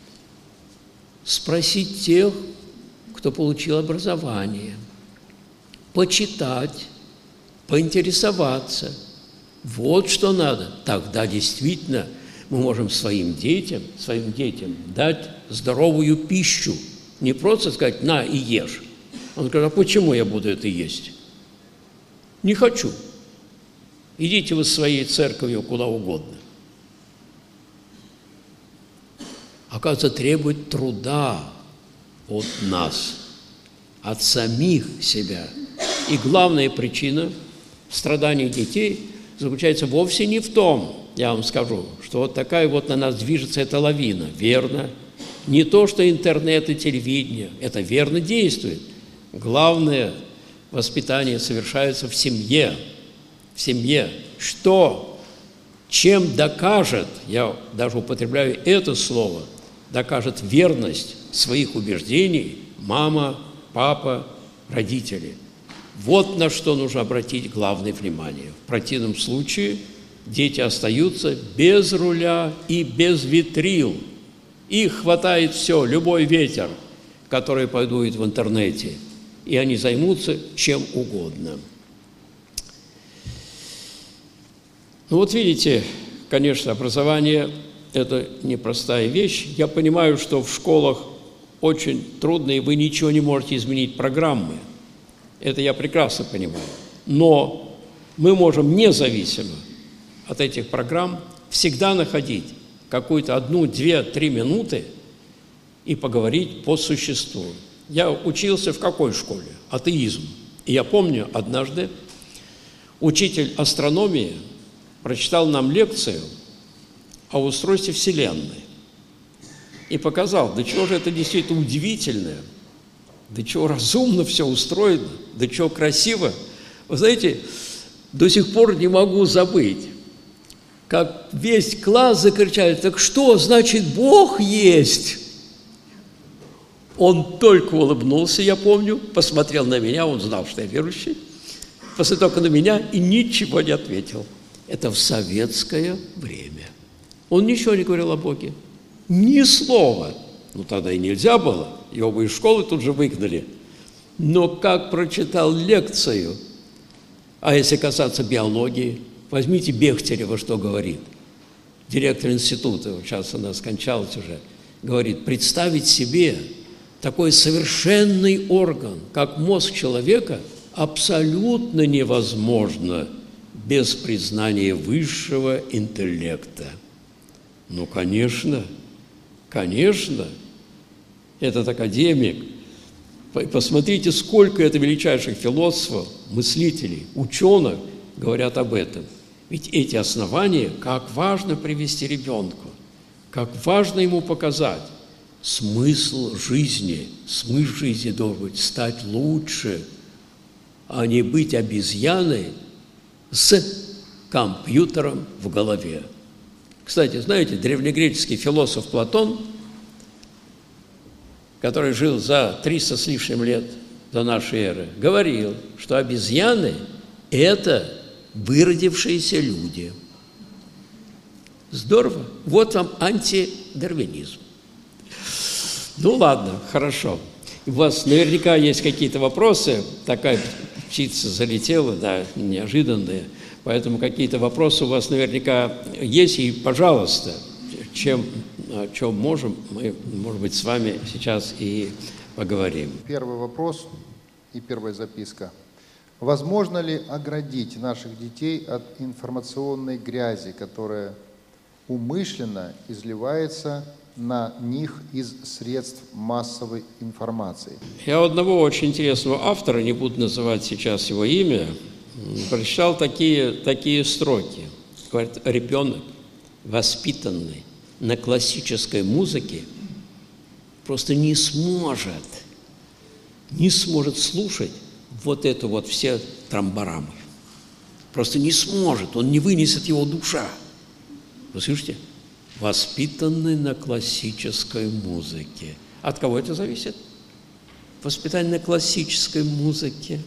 спросить тех, кто получил образование, почитать, поинтересоваться. Вот что надо. Тогда действительно мы можем своим детям, своим детям дать здоровую пищу. Не просто сказать «на и ешь». Он говорит, а почему я буду это есть? Не хочу. Идите вы своей церковью куда угодно. Оказывается, требует труда от нас, от самих себя. И главная причина страданий детей заключается вовсе не в том, я вам скажу, что вот такая вот на нас движется эта лавина. Верно. Не то, что интернет и телевидение. Это верно действует. Главное воспитание совершается в семье. В семье. Что? Чем докажет, я даже употребляю это слово, докажет верность своих убеждений мама, папа, родители. Вот на что нужно обратить главное внимание. В противном случае дети остаются без руля и без ветрил. Их хватает все, любой ветер, который подует в интернете, и они займутся чем угодно. Ну вот видите, конечно, образование – это непростая вещь. Я понимаю, что в школах очень трудно, и вы ничего не можете изменить программы. Это я прекрасно понимаю. Но мы можем независимо от этих программ всегда находить какую-то одну, две, три минуты и поговорить по существу. Я учился в какой школе? Атеизм. И я помню, однажды учитель астрономии прочитал нам лекцию о устройстве Вселенной и показал, до чего же это действительно удивительное, до чего разумно все устроено, до чего красиво. Вы знаете, до сих пор не могу забыть, как весь класс закричали: так что, значит, Бог есть? Он только улыбнулся, я помню, посмотрел на меня, он знал, что я верующий, посмотрел только на меня и ничего не ответил. Это в советское время. Он ничего не говорил о Боге, ни слова. Ну, тогда и нельзя было, его бы из школы тут же выгнали. Но как прочитал лекцию, а если касаться биологии, возьмите Бехтерева, что говорит. Директор института, сейчас она скончалась уже, говорит: представить себе такой совершенный орган, как мозг человека, абсолютно невозможно без признания высшего интеллекта. Ну, конечно, конечно, этот академик. Посмотрите, сколько это величайших философов, мыслителей, ученых говорят об этом. Ведь эти основания, как важно привести ребенку, как важно ему показать смысл жизни. Смысл жизни должен быть стать лучше, а не быть обезьяной с компьютером в голове. Кстати, знаете, древнегреческий философ Платон, который жил за триста с лишним лет до нашей эры, говорил, что обезьяны – это выродившиеся люди. Здорово. Вот вам антидарвинизм. Ну ладно, хорошо. У вас наверняка есть какие-то вопросы. Такая птица залетела, да, неожиданная. Поэтому какие-то вопросы у вас наверняка есть. И, пожалуйста, чем, о чем можем, мы, может быть, с вами сейчас и поговорим. Первый вопрос и первая записка. Возможно ли оградить наших детей от информационной грязи, которая умышленно изливается на них из средств массовой информации? Я у одного очень интересного автора, не буду называть сейчас его имя, прочитал такие, такие строки. Говорит: ребенок, воспитанный на классической музыке, просто не сможет, не сможет слушать вот это вот все трамбарамы. Просто не сможет, он не вынесет его душа. Вы слышите? Воспитанный на классической музыке. От кого это зависит? Воспитание на классической музыке.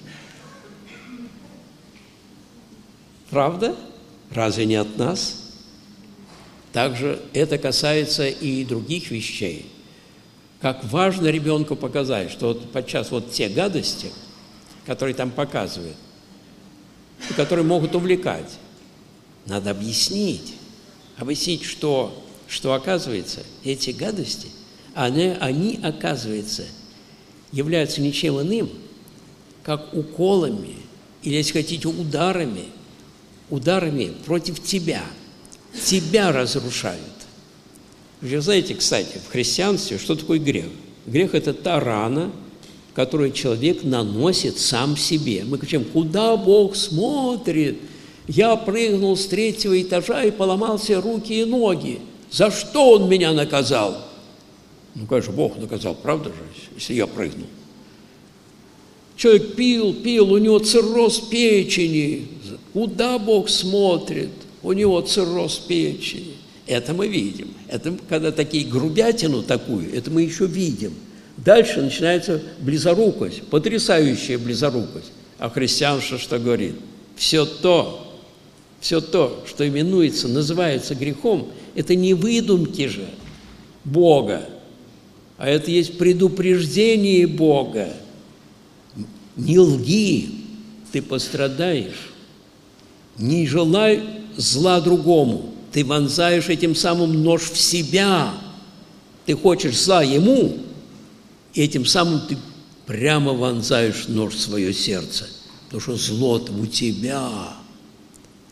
Правда? Разве не от нас? Также это касается и других вещей. Как важно ребенку показать, что вот подчас вот те гадости, которые там показывают, и которые могут увлекать, надо объяснить. Объяснить, что, что оказывается, эти гадости, они, они, оказывается, являются ничем иным, как уколами, или, если хотите, ударами, ударами против тебя. Тебя разрушают. Вы знаете, кстати, в христианстве что такое грех? Грех – это та рана, которую человек наносит сам себе. Мы кричим: куда Бог смотрит? Я прыгнул с третьего этажа и поломал себе руки и ноги. За что Он меня наказал? Ну, конечно, Бог наказал, правда же, если я прыгнул. Человек пил, пил, у него цирроз печени. Куда Бог смотрит? У него цирроз печени. Это мы видим. Это когда такие грубятину такую, это мы еще видим. Дальше начинается близорукость, потрясающая близорукость. А христианство что говорит? Все то, все то, что именуется, называется грехом, это не выдумки же Бога, а это есть предупреждение Бога. Не лги, ты пострадаешь. Не желай зла другому, ты вонзаешь этим самым нож в себя. Ты хочешь зла ему, и этим самым ты прямо вонзаешь нож в свое сердце, потому что зло-то у тебя.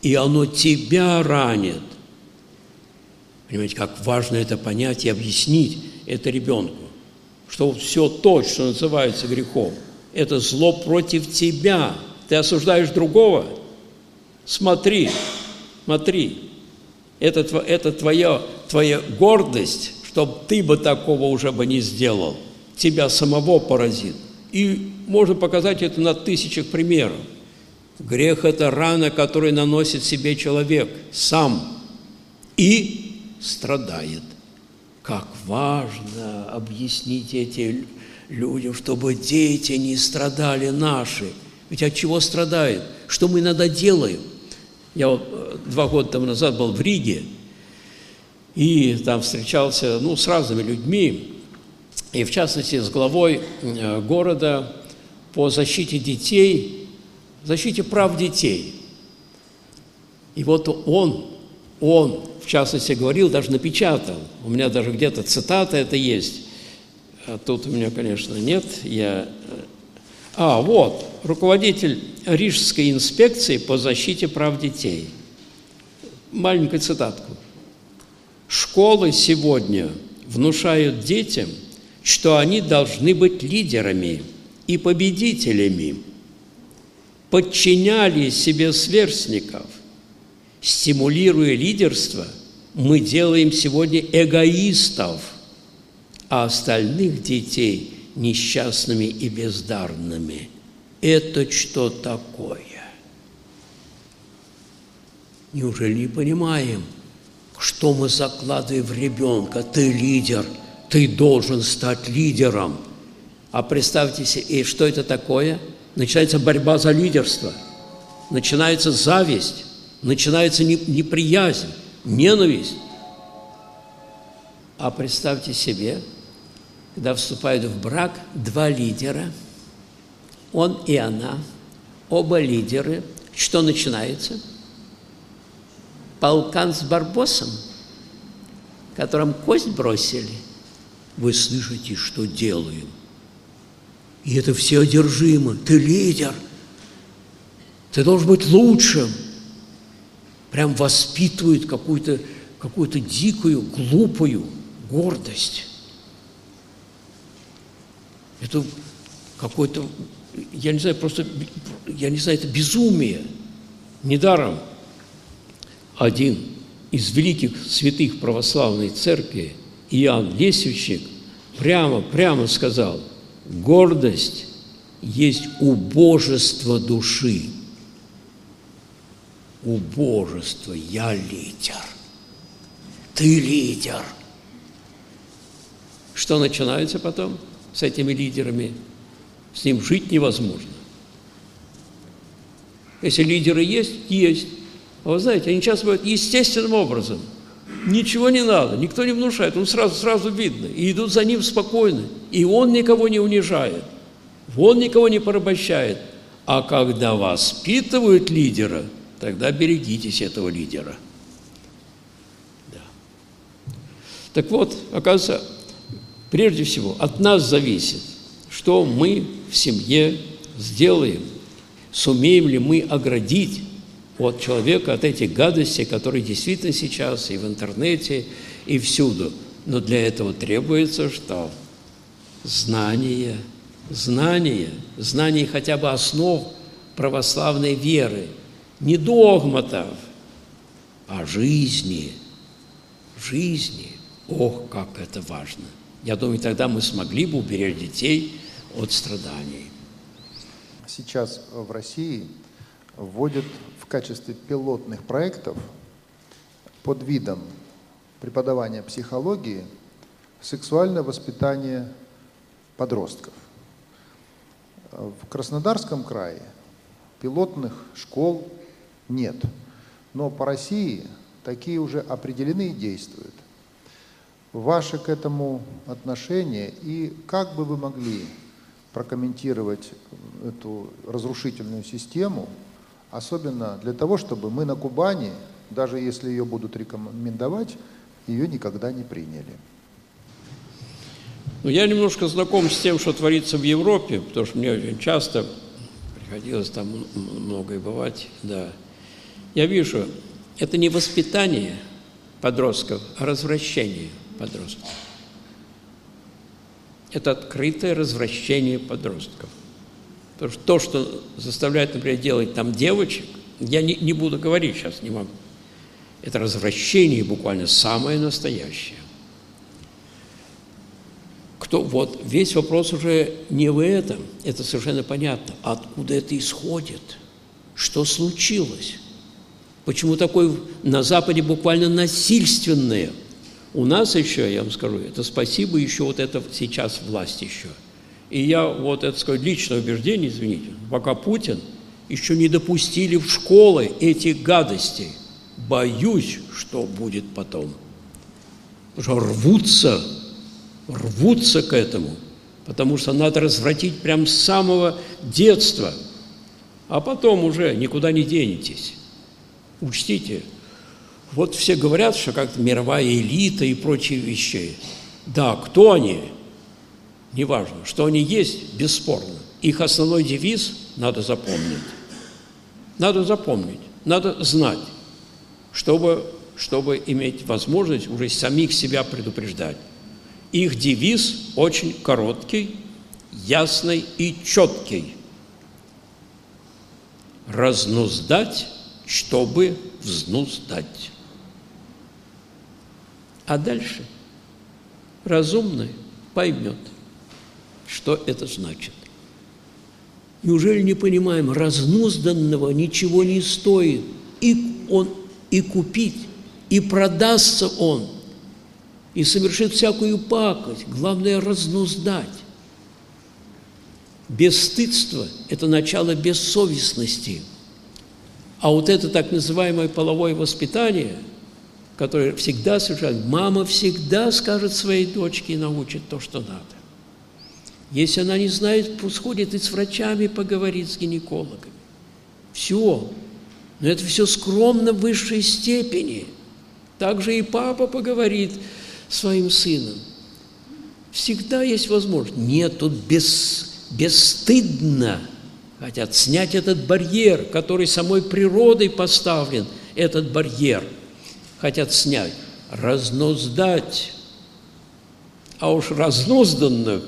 и оно тебя ранит. Понимаете, как важно это понять и объяснить это ребенку, что все то, что называется грехом, это зло против тебя. Ты осуждаешь другого? Смотри, смотри. Это, это твоя, твоя гордость, чтобы ты бы такого уже бы не сделал. Тебя самого поразит. И можно показать это на тысячах примеров. Грех – это рана, которую наносит себе человек сам и страдает. Как важно объяснить этим людям, чтобы дети не страдали наши. Ведь от чего страдают? Что мы иногда делаем? Я вот два года тому назад был в Риге, и там встречался ну, с разными людьми, и в частности с главой города по защите детей, защите прав детей. И вот он, он, в частности, говорил, даже напечатал, у меня даже где-то цитата это есть, а тут у меня, конечно, нет, я... А, вот, руководитель Рижской инспекции по защите прав детей. Маленькую цитатку. «Школы сегодня внушают детям, что они должны быть лидерами и победителями, подчиняли себе сверстников. Стимулируя лидерство, мы делаем сегодня эгоистов, а остальных детей – несчастными и бездарными. Это что такое? Неужели не понимаем, что мы закладываем в ребенка? Ты лидер, ты должен стать лидером. А представьте себе, и что это такое? Начинается борьба за лидерство, начинается зависть, начинается неприязнь, ненависть. А представьте себе, когда вступают в брак два лидера, он и она, оба лидеры, что начинается? Полкан с Барбосом, которым кость бросили. Вы слышите, что делаем? И это все одержимо. Ты лидер, ты должен быть лучшим. Прям воспитывают какую-то какую-то дикую, глупую гордость. Это какой-то, я не знаю, просто, я не знаю, это безумие. Недаром один из великих святых православной церкви, Иоанн Лесвичник, прямо, прямо сказал, гордость есть убожество души. Убожество, я лидер. Ты лидер. Что начинается потом с этими лидерами? С ним жить невозможно. Если лидеры есть, есть. А вы знаете, они часто бывают естественным образом. Ничего не надо, никто не внушает, он сразу, сразу видно. И идут за ним спокойно. И он никого не унижает, он никого не порабощает. А когда воспитывают лидера, тогда берегитесь этого лидера. Да. Так вот, оказывается, прежде всего, от нас зависит, что мы в семье сделаем, сумеем ли мы оградить от человека, от этих гадостей, которые действительно сейчас и в интернете, и всюду. Но для этого требуется что? Знание, знание, знание хотя бы основ православной веры, не догматов, а жизни, жизни. Ох, как это важно! Я думаю, тогда мы смогли бы уберечь детей от страданий. Сейчас в России вводят в качестве пилотных проектов под видом преподавания психологии сексуальное воспитание подростков. В Краснодарском крае пилотных школ нет, но по России такие уже определены и действуют. Ваше к этому отношение и как бы вы могли прокомментировать эту разрушительную систему, особенно для того, чтобы мы на Кубани, даже если ее будут рекомендовать, ее никогда не приняли? Ну, я немножко знаком с тем, что творится в Европе, потому что мне очень часто приходилось там многое бывать, да. Я вижу, это не воспитание подростков, а развращение подростков. Это открытое развращение подростков. Потому что то, что заставляет, например, делать там девочек, я не, не буду говорить сейчас, не могу. Это развращение буквально самое настоящее. Кто, вот, весь вопрос уже не в этом, это совершенно понятно. Откуда это исходит? Что случилось? Почему такое на Западе буквально насильственное? У нас еще, я вам скажу, это спасибо еще вот это сейчас власть еще. И я вот это скажу, личное убеждение, извините, пока Путин еще не допустили в школы этих гадостей, боюсь, что будет потом. Потому что рвутся, рвутся к этому, потому что надо развратить прямо с самого детства, а потом уже никуда не денетесь. Учтите, вот все говорят, что как-то мировая элита и прочие вещи. Да, кто они? Неважно. Что они есть, бесспорно. Их основной девиз надо запомнить. Надо запомнить, надо знать, чтобы, чтобы иметь возможность уже самих себя предупреждать. Их девиз очень короткий, ясный и четкий. Разнуздать, чтобы взнуздать. А дальше разумный поймет, что это значит. Неужели не понимаем, разнузданного ничего не стоит, и он и купить, и продастся он, и совершит всякую пакость, главное разнуздать. Бесстыдство – это начало бессовестности. А вот это так называемое половое воспитание, которое всегда совершает, мама всегда скажет своей дочке и научит то, что надо. Если она не знает, пусть ходит и с врачами поговорит, с гинекологами. Все. Но это все скромно в высшей степени. Также и папа поговорит своим сыном. Всегда есть возможность. Нет, тут без, бесстыдно хотят снять этот барьер, который самой природой поставлен, этот барьер. Хотят снять, разнуздать. А уж разнузданных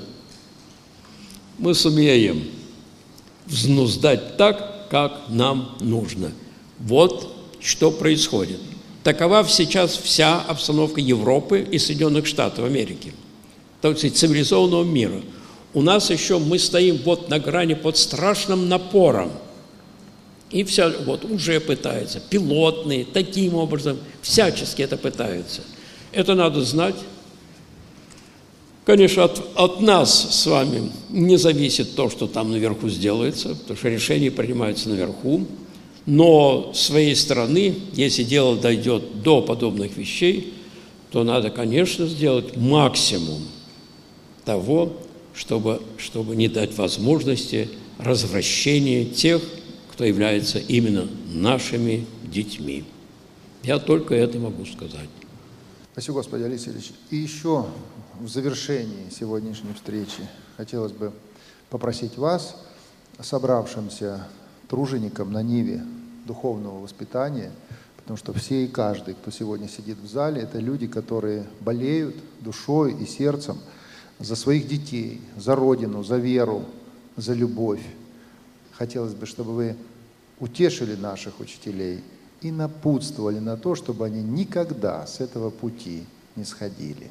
мы сумеем взнуздать так, как нам нужно. Вот что происходит. Такова сейчас вся обстановка Европы и Соединенных Штатов Америки, то есть цивилизованного мира. У нас еще мы стоим вот на грани под страшным напором. И все, вот уже пытаются, пилотные, таким образом, всячески это пытаются. Это надо знать. Конечно, от, от нас с вами не зависит то, что там наверху сделается, потому что решения принимаются наверху. Но с своей стороны, если дело дойдет до подобных вещей, то надо, конечно, сделать максимум того, чтобы, чтобы не дать возможности развращения тех, кто является именно нашими детьми. Я только это могу сказать. Спасибо, господин Алексеевич. И еще в завершении сегодняшней встречи хотелось бы попросить вас, собравшимся труженикам на ниве духовного воспитания, потому что все и каждый, кто сегодня сидит в зале, это люди, которые болеют душой и сердцем за своих детей, за Родину, за веру, за любовь. Хотелось бы, чтобы вы утешили наших учителей и напутствовали на то, чтобы они никогда с этого пути не сходили.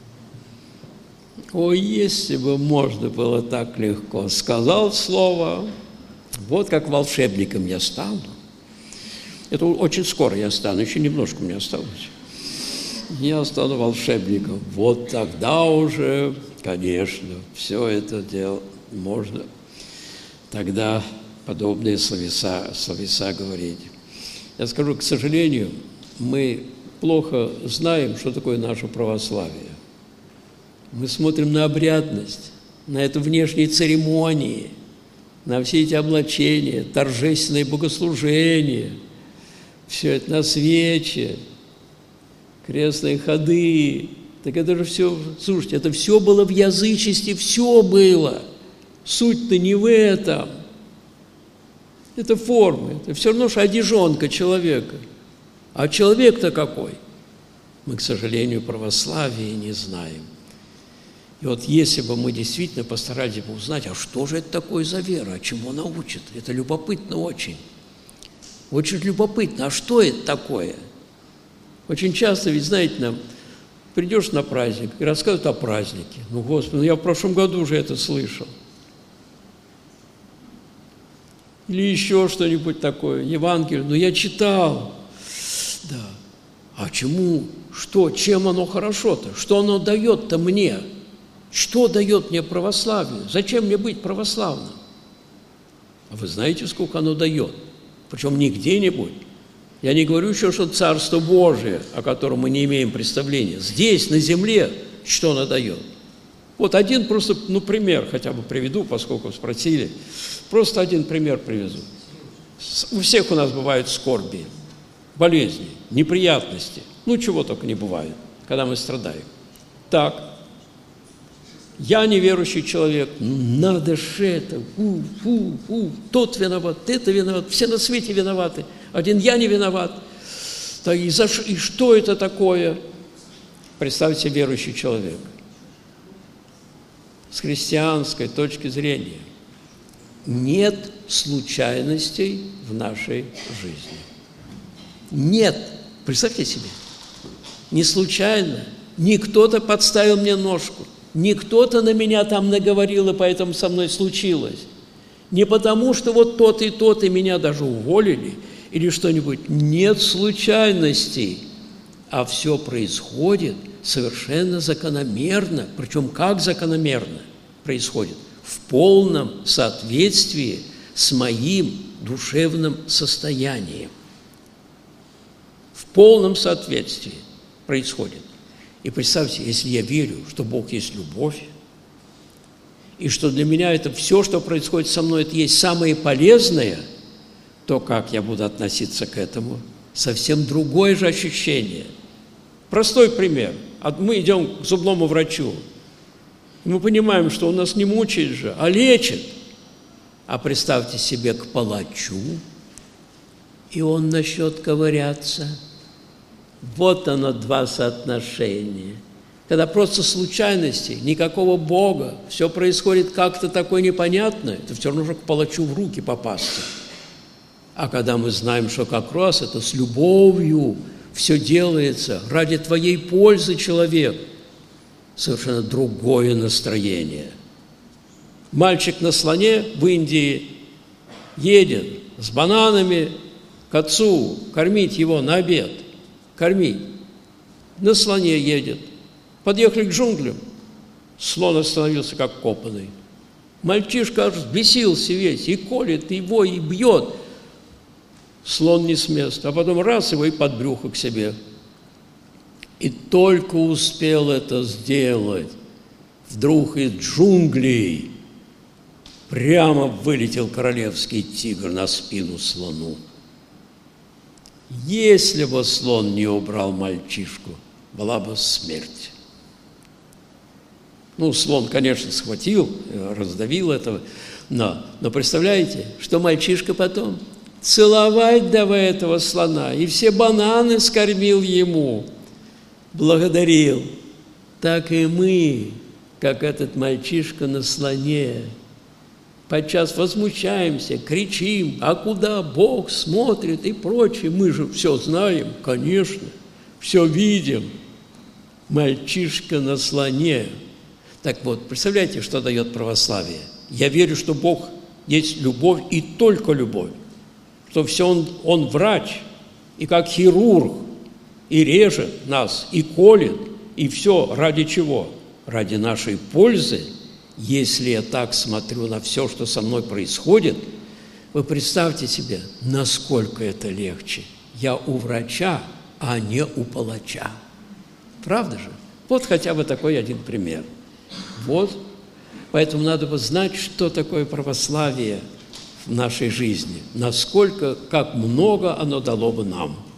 О, если бы можно было так легко. Сказал слово, вот как волшебником я стану. Это очень скоро я стану, еще немножко у меня осталось. Я стану волшебником. Вот тогда уже, конечно, все это дело можно тогда подобные словеса, словеса говорить. Я скажу, к сожалению, мы плохо знаем, что такое наше православие. Мы смотрим на обрядность, на эту внешние церемонии, на все эти облачения, торжественные богослужения, все это на свечи, крестные ходы. Так это же все, слушайте, это все было в язычестве, все было. Суть-то не в этом. Это форма, это все равно, что одежонка человека. А человек-то какой? Мы, к сожалению, православия не знаем. И вот если бы мы действительно постарались бы узнать, а что же это такое за вера, чему она учит, это любопытно очень. Очень любопытно, а что это такое? Очень часто, ведь знаете, нам придешь на праздник и рассказывают о празднике. Ну, Господи, ну я в прошлом году уже это слышал. Или еще что-нибудь такое, Евангелие, ну я читал. Да. А чему, что, чем оно хорошо-то? Что оно дает-то мне? Что дает мне православие? Зачем мне быть православным? А вы знаете, сколько оно дает? Причем не где-нибудь. Я не говорю еще, что Царство Божие, о котором мы не имеем представления. Здесь, на земле, что оно дает? Вот один просто, ну, пример хотя бы приведу, поскольку спросили. Просто один пример привезу. У всех у нас бывают скорби, болезни, неприятности. Ну, чего только не бывает, когда мы страдаем. Так. Я неверующий человек, ну, надо же это, фу, фу, фу, тот виноват, это виноват, все на свете виноваты, один я не виноват. Так, и, за, и что это такое? Представьте себе верующий человек. С христианской точки зрения нет случайностей в нашей жизни. Нет, представьте себе, не случайно, не кто-то подставил мне ножку. Не кто-то на меня там наговорил, и поэтому со мной случилось. Не потому, что вот тот и тот, и меня даже уволили, или что-нибудь. Нет случайностей, а все происходит совершенно закономерно. Причем как закономерно происходит? В полном соответствии с моим душевным состоянием. В полном соответствии происходит. И представьте, если я верю, что Бог есть любовь, и что для меня это все, что происходит со мной, это есть самое полезное, то как я буду относиться к этому? Совсем другое же ощущение. Простой пример. Мы идем к зубному врачу, и мы понимаем, что он нас не мучает же, а лечит. А представьте себе к палачу, и он начнет ковыряться. Вот оно, два соотношения. Когда просто случайности, никакого Бога, все происходит как-то такое непонятное, это все равно же к палачу в руки попасться. А когда мы знаем, что как раз это с любовью все делается, ради твоей пользы, человек, совершенно другое настроение. Мальчик на слоне в Индии едет с бананами к отцу, кормить его на обед. Кормить. На слоне едет. Подъехали к джунглям. Слон остановился, как копанный. Мальчишка аж взбесился весь, и колет его, и бьет. Слон не с места. А потом раз его и под брюхо к себе. И только успел это сделать, вдруг из джунглей прямо вылетел королевский тигр на спину слону. Если бы слон не убрал мальчишку, была бы смерть. Ну, слон, конечно, схватил, раздавил этого, но, но представляете, что мальчишка потом целовать давай этого слона, и все бананы скормил ему, благодарил. Так и мы, как этот мальчишка на слоне, подчас возмущаемся, кричим, а куда Бог смотрит и прочее. Мы же все знаем, конечно, все видим. Мальчишка на слоне. Так вот, представляете, что дает православие? Я верю, что Бог есть любовь и только любовь. Что все Он, Он врач, и как хирург, и режет нас, и колет, и все ради чего? Ради нашей пользы. Если я так смотрю на все, что со мной происходит, вы представьте себе, насколько это легче. Я у врача, а не у палача. Правда же? Вот хотя бы такой один пример. Вот. Поэтому надо бы знать, что такое православие в нашей жизни, насколько, как много оно дало бы нам.